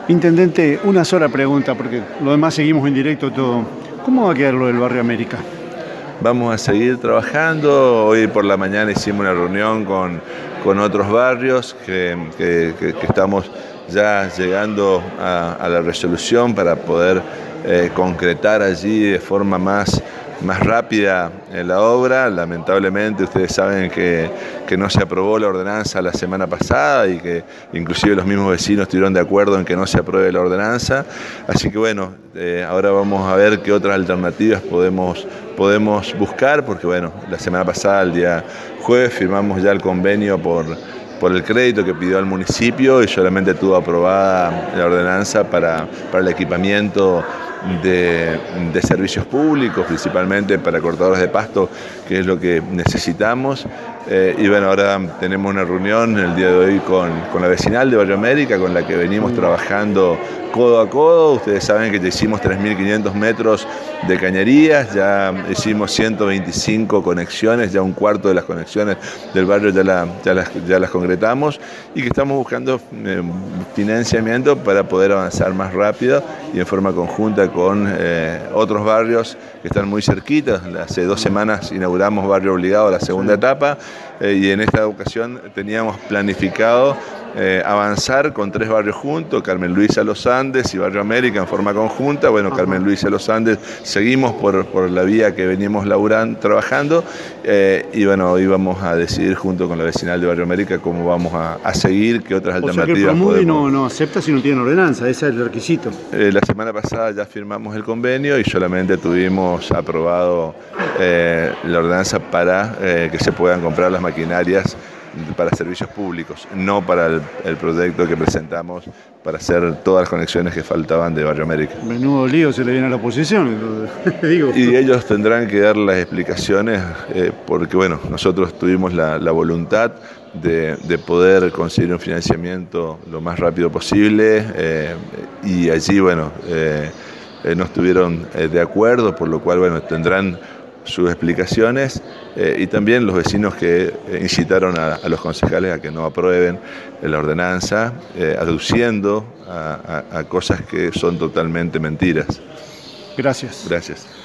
Intendente, una sola pregunta, porque lo demás seguimos en directo todo. ¿Cómo va a quedar lo del Barrio América? Vamos a seguir trabajando. Hoy por la mañana hicimos una reunión con otros barrios que estamos ya llegando a la resolución para poder concretar allí de forma más rápida la obra. Lamentablemente ustedes saben que no se aprobó la ordenanza la semana pasada y que inclusive los mismos vecinos estuvieron de acuerdo en que no se apruebe la ordenanza. Así que bueno, ahora vamos a ver qué otras alternativas podemos buscar, porque bueno, la semana pasada, el día jueves, firmamos ya el convenio por el crédito que pidió al municipio y solamente tuvo aprobada la ordenanza para el equipamiento de servicios públicos, principalmente para cortadores de pasto, que es lo que necesitamos. Y bueno, ahora tenemos una reunión el día de hoy con la vecinal de Barrio América, con la que venimos trabajando codo a codo. Ustedes saben que ya hicimos 3.500 metros de cañerías, ya hicimos 125 conexiones, ya un cuarto de las conexiones del barrio ya las concretamos, y que estamos buscando financiamiento para poder avanzar más rápido y en forma conjunta con otros barrios que están muy cerquitas. Hace 2 semanas inauguramos Barrio Obligado, la segunda etapa, y en esta ocasión teníamos planificado avanzar con 3 barrios juntos, Carmen Luisa, Los Andes y Barrio América en forma conjunta. Bueno, Carmen Luisa, Los Andes, seguimos por la vía que venimos trabajando, y bueno, hoy vamos a decidir junto con la vecinal de Barrio América cómo vamos a seguir, qué otras alternativas podemos. O sea que podemos. no acepta si no tiene ordenanza, ese es el requisito. La semana pasada ya firmamos el convenio y solamente tuvimos aprobado la ordenanza para que se puedan comprar las maquinarias para servicios públicos, no para el proyecto que presentamos para hacer todas las conexiones que faltaban de Barrio América. Menudo lío se le viene a la oposición, entonces, digo. Y ellos tendrán que dar las explicaciones, porque bueno, nosotros tuvimos la voluntad de poder conseguir un financiamiento lo más rápido posible, y allí bueno, no estuvieron de acuerdo, por lo cual bueno, tendrán sus explicaciones, y también los vecinos que incitaron a los concejales a que no aprueben la ordenanza, aduciendo a cosas que son totalmente mentiras. Gracias. Gracias.